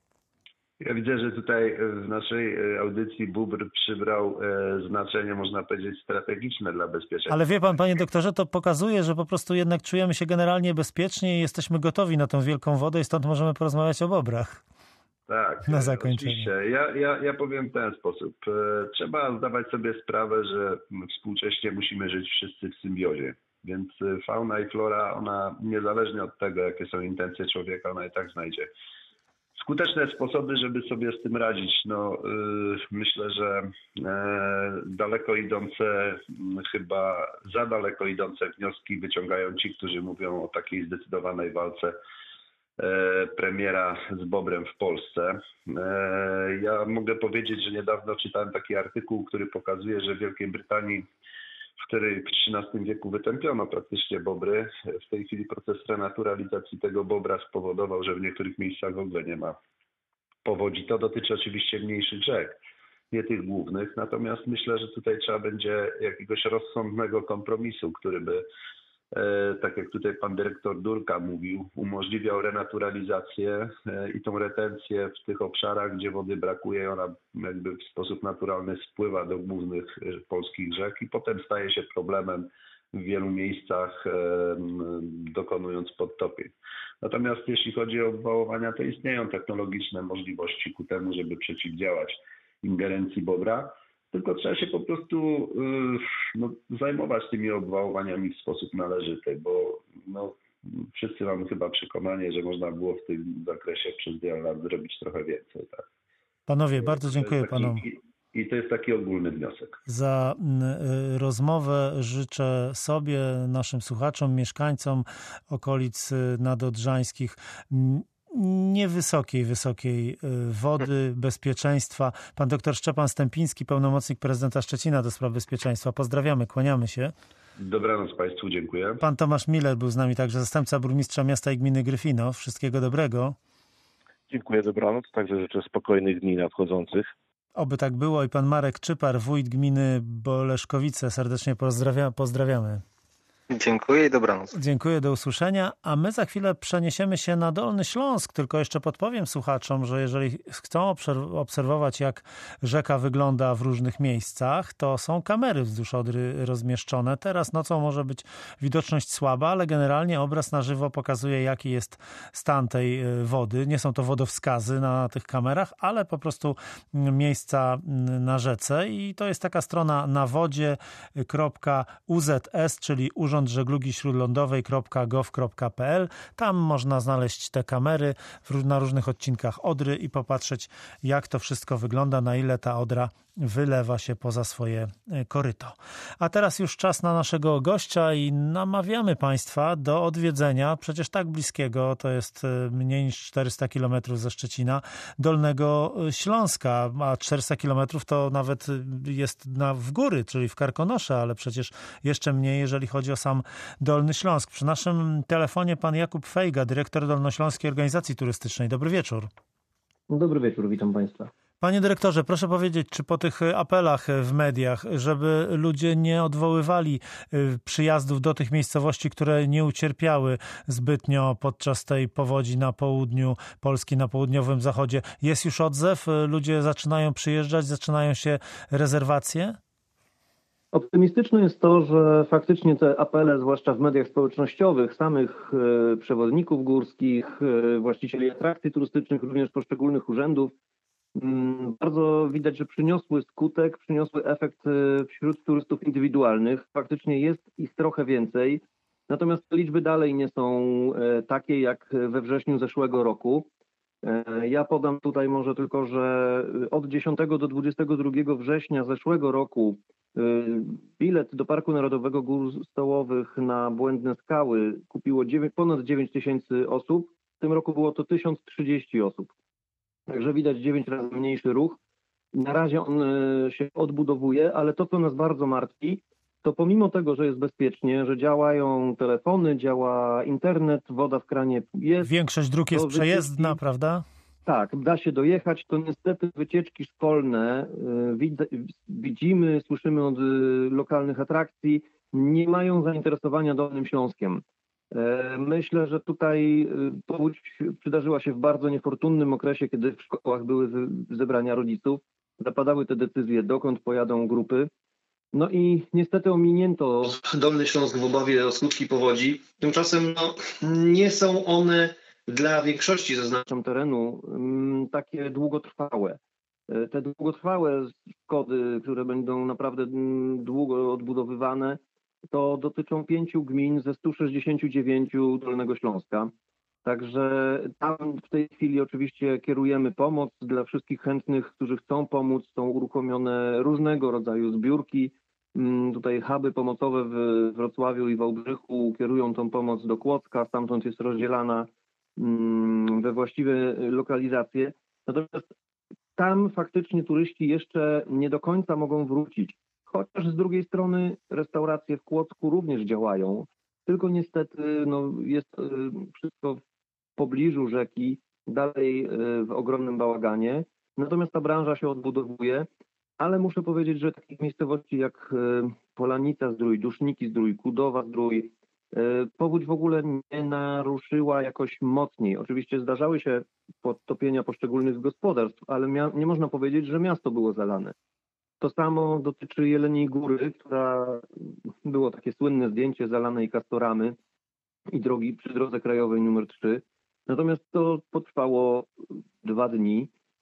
Ja widzę, że tutaj w naszej audycji bóbr przybrał znaczenie, można powiedzieć, strategiczne dla bezpieczeństwa. Ale wie pan, panie doktorze, to pokazuje, że po prostu jednak czujemy się generalnie bezpiecznie i jesteśmy gotowi na tą wielką wodę i stąd możemy porozmawiać o bobrach. Tak, na zakończenie. Oczywiście. Ja, ja, ja powiem w ten sposób. Trzeba zdawać sobie sprawę, że współcześnie musimy żyć wszyscy w symbiozie. Więc fauna i flora, ona niezależnie od tego, jakie są intencje człowieka, ona i tak znajdzie skuteczne sposoby, żeby sobie z tym radzić. No, yy, myślę, że yy, daleko idące, yy, chyba za daleko idące wnioski wyciągają ci, którzy mówią o takiej zdecydowanej walce yy, premiera z bobrem w Polsce. Yy, ja mogę powiedzieć, że niedawno czytałem taki artykuł, który pokazuje, że w Wielkiej Brytanii, w której w trzynastym wieku wytępiono praktycznie bobry. W tej chwili proces renaturalizacji tego bobra spowodował, że w niektórych miejscach w ogóle nie ma powodzi. To dotyczy oczywiście mniejszych rzek, nie tych głównych. Natomiast myślę, że tutaj trzeba będzie jakiegoś rozsądnego kompromisu, który by, tak jak tutaj pan dyrektor Durka mówił, umożliwiał renaturalizację i tą retencję w tych obszarach, gdzie wody brakuje, ona jakby w sposób naturalny spływa do głównych polskich rzek i potem staje się problemem w wielu miejscach, dokonując podtopień. Natomiast jeśli chodzi o wałowania, to istnieją technologiczne możliwości ku temu, żeby przeciwdziałać ingerencji bobra. tylko trzeba się po prostu no, zajmować tymi obwałowaniami w sposób należyty, bo no, wszyscy mamy chyba przekonanie, że można było w tym zakresie przez wiele lat zrobić trochę więcej. Tak? Panowie, bardzo dziękuję taki, panom. I, I to jest taki ogólny wniosek. Za rozmowę życzę sobie, naszym słuchaczom, mieszkańcom okolic nadodrzańskich niewysokiej, wysokiej wody, bezpieczeństwa. Pan dr Szczepan Stępiński, pełnomocnik prezydenta Szczecina do spraw bezpieczeństwa. Pozdrawiamy, kłaniamy się. Dobranoc Państwu, dziękuję. Pan Tomasz Miller był z nami, także zastępca burmistrza miasta i gminy Gryfino. Wszystkiego dobrego. Dziękuję, dobranoc. Także życzę spokojnych dni nadchodzących. Oby tak było. I pan Marek Czypar, wójt gminy Boleszkowice. Serdecznie pozdrawia, pozdrawiamy. Dziękuję i dobranoc. Dziękuję, do usłyszenia. A my za chwilę przeniesiemy się na Dolny Śląsk. Tylko jeszcze podpowiem słuchaczom, że jeżeli chcą obserwować, jak rzeka wygląda w różnych miejscach, to są kamery wzdłuż Odry rozmieszczone. Teraz nocą może być widoczność słaba, ale generalnie obraz na żywo pokazuje, jaki jest stan tej wody. Nie są to wodowskazy na tych kamerach, ale po prostu miejsca na rzece. I to jest taka strona nawodzie kropka u z s, czyli Urząd Żeglugi Śródlądowej kropka gov kropka p l. Tam można znaleźć te kamery na różnych odcinkach Odry i popatrzeć, jak to wszystko wygląda, na ile ta Odra wylewa się poza swoje koryto. A teraz już czas na naszego gościa i namawiamy Państwa do odwiedzenia, przecież tak bliskiego, to jest mniej niż czterysta kilometrów ze Szczecina, Dolnego Śląska, a czterysta kilometrów to nawet jest na, w góry, czyli w Karkonosze, ale przecież jeszcze mniej, jeżeli chodzi o sam Dolny Śląsk. Przy naszym telefonie pan Jakub Fejga, dyrektor Dolnośląskiej Organizacji Turystycznej. Dobry wieczór. Dobry wieczór, witam Państwa. Panie dyrektorze, proszę powiedzieć, czy po tych apelach w mediach, żeby ludzie nie odwoływali przyjazdów do tych miejscowości, które nie ucierpiały zbytnio podczas tej powodzi na południu Polski, na południowym zachodzie, jest już odzew? Ludzie zaczynają przyjeżdżać, zaczynają się rezerwacje? Optymistyczne jest to, że faktycznie te apele, zwłaszcza w mediach społecznościowych, samych przewodników górskich, właścicieli atrakcji turystycznych, również poszczególnych urzędów, bardzo widać, że przyniosły skutek, przyniosły efekt wśród turystów indywidualnych. Faktycznie jest ich trochę więcej, natomiast liczby dalej nie są takie jak we wrześniu zeszłego roku. Ja podam tutaj może tylko, że od dziesiątego do dwudziestego drugiego września zeszłego roku bilet do Parku Narodowego Gór Stołowych na Błędne Skały kupiło ponad dziewięć tysięcy osób. W tym roku było to tysiąc trzydzieści osób. Także widać dziewięć razy mniejszy ruch. Na razie on się odbudowuje, ale to, co nas bardzo martwi, to pomimo tego, że jest bezpiecznie, że działają telefony, działa internet, woda w kranie jest. Większość dróg jest przejezdna, prawda? Tak, da się dojechać. To niestety wycieczki szkolne, widzimy, słyszymy od lokalnych atrakcji, nie mają zainteresowania Dolnym Śląskiem. Myślę, że tutaj powódź przydarzyła się w bardzo niefortunnym okresie, kiedy w szkołach były zebrania rodziców. Zapadały te decyzje, dokąd pojadą grupy. No i niestety ominięto Dolny Śląsk w obawie o skutki powodzi. Tymczasem no, nie są one dla większości, zaznaczam, terenu takie długotrwałe. Te długotrwałe szkody, które będą naprawdę długo odbudowywane, to dotyczą pięciu gmin ze stu sześćdziesięciu dziewięciu Dolnego Śląska. Także tam w tej chwili oczywiście kierujemy pomoc dla wszystkich chętnych, którzy chcą pomóc. Są uruchomione różnego rodzaju zbiórki. Tutaj huby pomocowe w Wrocławiu i Wałbrzychu kierują tą pomoc do Kłodzka, stamtąd jest rozdzielana we właściwe lokalizacje. Natomiast tam faktycznie turyści jeszcze nie do końca mogą wrócić. Chociaż z drugiej strony restauracje w Kłodzku również działają, tylko niestety no, jest wszystko w pobliżu rzeki, dalej w ogromnym bałaganie. Natomiast ta branża się odbudowuje, ale muszę powiedzieć, że takich miejscowości jak Polanica Zdrój, Duszniki Zdrój, Kudowa Zdrój, powódź w ogóle nie naruszyła jakoś mocniej. Oczywiście zdarzały się podtopienia poszczególnych gospodarstw, ale mia- nie można powiedzieć, że miasto było zalane. To samo dotyczy Jeleniej Góry, która było takie słynne zdjęcie zalanej Kastoramy i drogi przy drodze krajowej numer trzy. Natomiast to potrwało dwa dni.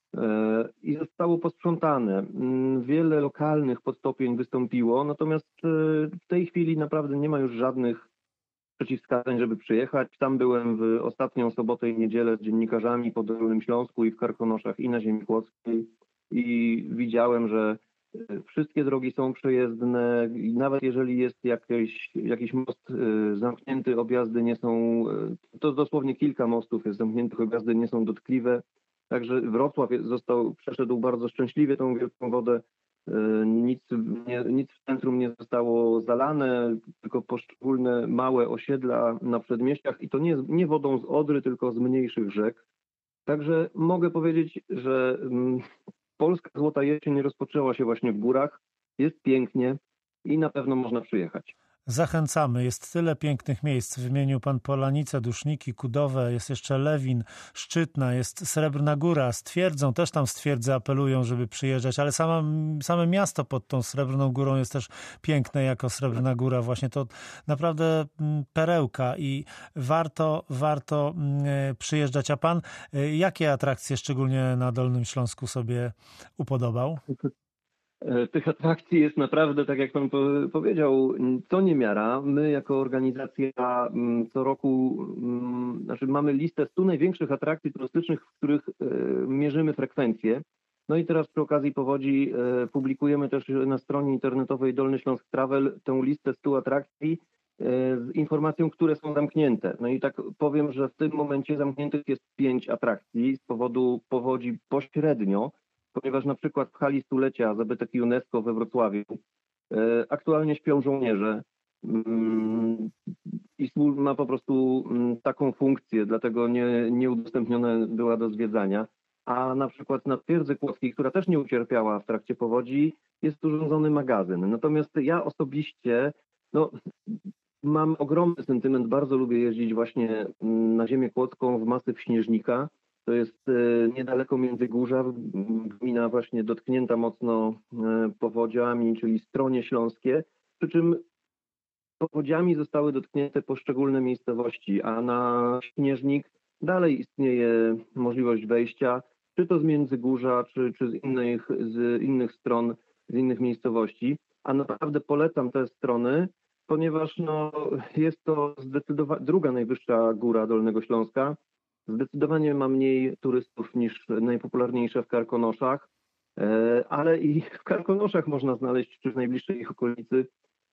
i zostało posprzątane. Wiele lokalnych podtopień wystąpiło, natomiast w tej chwili naprawdę nie ma już żadnych przeciwwskazań, żeby przyjechać. Tam byłem w ostatnią sobotę i niedzielę z dziennikarzami po Dolnym Śląsku i w Karkonoszach i na ziemi kłodzkiej i widziałem, że wszystkie drogi są przejezdne i nawet jeżeli jest jakiś, jakiś most zamknięty, objazdy nie są, to dosłownie kilka mostów jest zamkniętych, objazdy nie są dotkliwe. Także Wrocław został, przeszedł bardzo szczęśliwie tą wielką wodę. Nic, nie, nic w centrum nie zostało zalane, tylko poszczególne małe osiedla na przedmieściach i to nie, nie wodą z Odry, tylko z mniejszych rzek. Także mogę powiedzieć, że mm, polska Złota Jesień rozpoczęła się właśnie w górach, jest pięknie i na pewno można przyjechać. Zachęcamy. Jest tyle pięknych miejsc. Wymienił pan Polanice, Duszniki, Kudowę, jest jeszcze Lewin, Szczytna, jest Srebrna Góra. Z Twierdzą też tam stwierdzy apelują, żeby przyjeżdżać, ale sama, same miasto pod tą Srebrną Górą jest też piękne jako Srebrna Góra. Właśnie to naprawdę perełka i warto, warto przyjeżdżać. A pan jakie atrakcje szczególnie na Dolnym Śląsku sobie upodobał? Tych atrakcji jest naprawdę, tak jak pan powiedział, co niemiara. My jako organizacja co roku znaczy mamy listę stu największych atrakcji turystycznych, w których mierzymy frekwencję. No i teraz przy okazji powodzi publikujemy też na stronie internetowej Dolny Śląsk Travel tę listę stu atrakcji z informacją, które są zamknięte. No i tak powiem, że w tym momencie zamkniętych jest pięć atrakcji z powodu powodzi pośrednio, ponieważ na przykład w hali stulecia zabytek UNESCO we Wrocławiu aktualnie śpią żołnierze i ma po prostu taką funkcję, dlatego nie, nie udostępniona była do zwiedzania. A na przykład na Twierdzy Kłodzkiej, która też nie ucierpiała w trakcie powodzi, jest urządzony magazyn. Natomiast ja osobiście no, mam ogromny sentyment, bardzo lubię jeździć właśnie na ziemię kłodzką w masyw Śnieżnika. To jest niedaleko Międzygórza, gmina właśnie dotknięta mocno powodziami, czyli Stronie Śląskie, przy czym powodziami zostały dotknięte poszczególne miejscowości, a na Śnieżnik dalej istnieje możliwość wejścia, czy to z Międzygórza, czy, czy z, innych, z innych stron, z innych miejscowości. A naprawdę polecam te strony, ponieważ no, jest to zdecydowanie druga najwyższa góra Dolnego Śląska. Zdecydowanie ma mniej turystów niż najpopularniejsze w Karkonoszach, ale i w Karkonoszach można znaleźć, czy w najbliższej ich okolicy,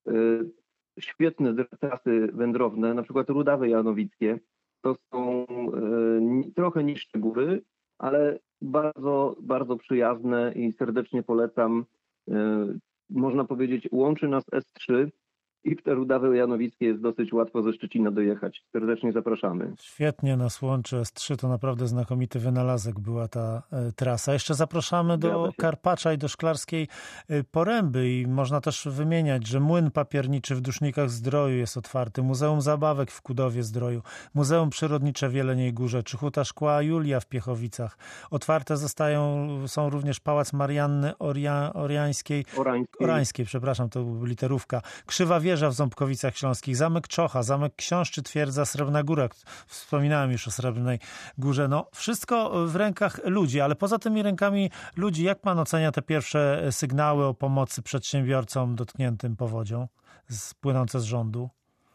świetne trasy wędrowne, na przykład Rudawy Janowickie. To są trochę niższe góry, ale bardzo, bardzo przyjazne i serdecznie polecam. Można powiedzieć, łączy nas S trzy. I w te Rudawy Janowickie jest dosyć łatwo ze Szczecina dojechać. Serdecznie zapraszamy. Świetnie nas łączy S trzy, to naprawdę znakomity wynalazek była ta e, trasa. Jeszcze zapraszamy do Karpacza i do Szklarskiej e, Poręby i można też wymieniać, że Młyn Papierniczy w Dusznikach Zdroju jest otwarty, Muzeum Zabawek w Kudowie Zdroju, Muzeum Przyrodnicze w Jeleniej Górze, czy Huta Szkła Julia w Piechowicach. Otwarte zostają, są również Pałac Marianny Oria, Oriańskiej, Orańskiej. Orańskiej, przepraszam, to literówka, Krzywa Wieża w Ząbkowicach Śląskich, Zamek Czocha, Zamek Książczy, Twierdza, Srebrna Góra. Wspominałem już o Srebrnej Górze. No, wszystko w rękach ludzi, ale poza tymi rękami ludzi, jak pan ocenia te pierwsze sygnały o pomocy przedsiębiorcom dotkniętym powodzią z, płynące z rządu?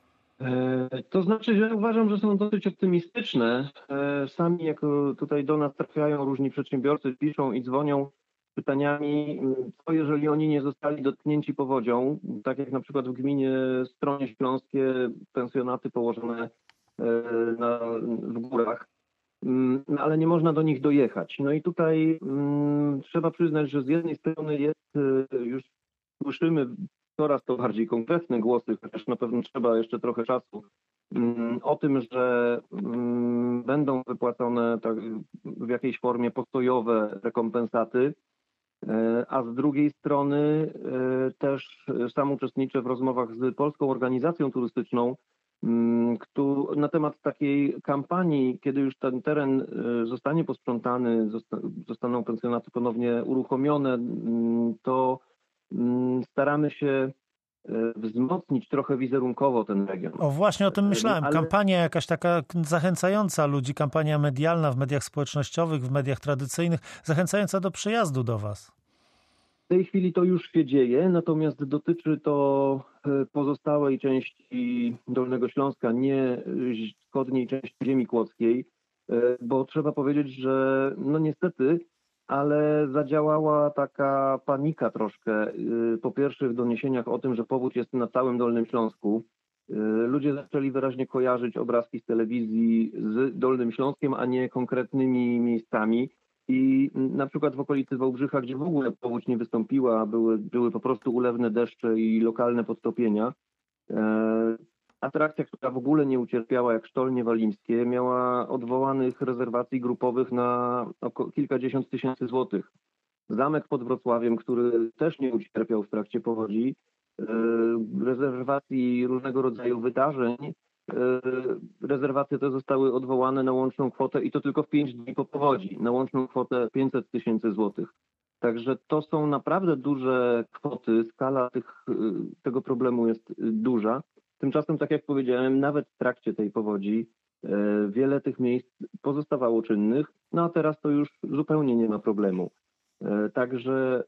To znaczy, że uważam, że są dosyć optymistyczne. Sami jako tutaj do nas trafiają różni przedsiębiorcy, piszą i dzwonią pytaniami, co jeżeli oni nie zostali dotknięci powodzią, tak jak na przykład w gminie Stronie Śląskie, pensjonaty położone na, w górach, no, ale nie można do nich dojechać. No i tutaj um, trzeba przyznać, że z jednej strony jest, już słyszymy coraz to bardziej konkretne głosy, chociaż na pewno trzeba jeszcze trochę czasu, um, o tym, że um, będą wypłacone tak, w jakiejś formie postojowe rekompensaty, a z drugiej strony też sam uczestniczę w rozmowach z Polską Organizacją Turystyczną na temat takiej kampanii, kiedy już ten teren zostanie posprzątany, zostaną pensjonaty ponownie uruchomione, to staramy się wzmocnić trochę wizerunkowo ten region. O, właśnie o tym myślałem. Ale... Kampania jakaś taka zachęcająca ludzi, kampania medialna w mediach społecznościowych, w mediach tradycyjnych, zachęcająca do przyjazdu do was. W tej chwili to już się dzieje, natomiast dotyczy to pozostałej części Dolnego Śląska, nie wschodniej części ziemi kłodzkiej, bo trzeba powiedzieć, że no niestety, ale zadziałała taka panika troszkę po pierwszych doniesieniach o tym, że powódź jest na całym Dolnym Śląsku. Ludzie zaczęli wyraźnie kojarzyć obrazki z telewizji z Dolnym Śląskiem, a nie konkretnymi miejscami. I na przykład w okolicy Wałbrzycha, gdzie w ogóle powódź nie wystąpiła, były, były po prostu ulewne deszcze i lokalne podtopienia. E, atrakcja, która w ogóle nie ucierpiała, jak Sztolnie Walimskie, miała odwołanych rezerwacji grupowych na około kilkadziesiąt tysięcy złotych. Zamek pod Wrocławiem, który też nie ucierpiał w trakcie powodzi, e, rezerwacji różnego rodzaju wydarzeń, rezerwacje te zostały odwołane na łączną kwotę i to tylko w pięć dni po powodzi, na łączną kwotę pięćset tysięcy złotych. Także to są naprawdę duże kwoty, skala tych, tego problemu jest duża. Tymczasem, tak jak powiedziałem, nawet w trakcie tej powodzi wiele tych miejsc pozostawało czynnych, no a teraz to już zupełnie nie ma problemu. Także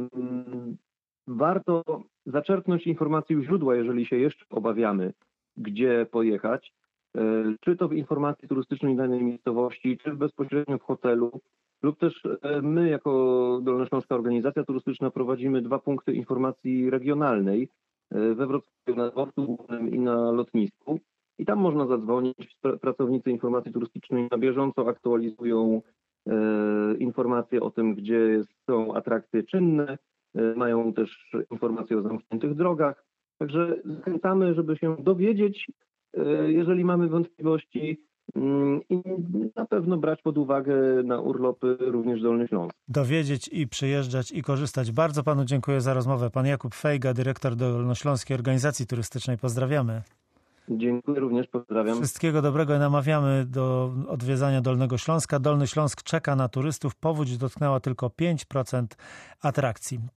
mm, warto zaczerpnąć informacji u źródła, jeżeli się jeszcze obawiamy, gdzie pojechać, czy to w informacji turystycznej danej miejscowości, czy bezpośrednio w hotelu, lub też my jako Dolnośląska Organizacja Turystyczna prowadzimy dwa punkty informacji regionalnej we Wrocławiu na dworcu głównym i na lotnisku i tam można zadzwonić. Pracownicy informacji turystycznej na bieżąco aktualizują informacje o tym, gdzie są atrakcje czynne, mają też informacje o zamkniętych drogach. Także zachęcamy, żeby się dowiedzieć, jeżeli mamy wątpliwości, i na pewno brać pod uwagę na urlopy również Dolny Śląsk. Dowiedzieć i przyjeżdżać i korzystać. Bardzo panu dziękuję za rozmowę. Pan Jakub Fejga, dyrektor Dolnośląskiej Organizacji Turystycznej. Pozdrawiamy. Dziękuję również, pozdrawiam. Wszystkiego dobrego i namawiamy do odwiedzania Dolnego Śląska. Dolny Śląsk czeka na turystów. Powódź dotknęła tylko pięć procent atrakcji.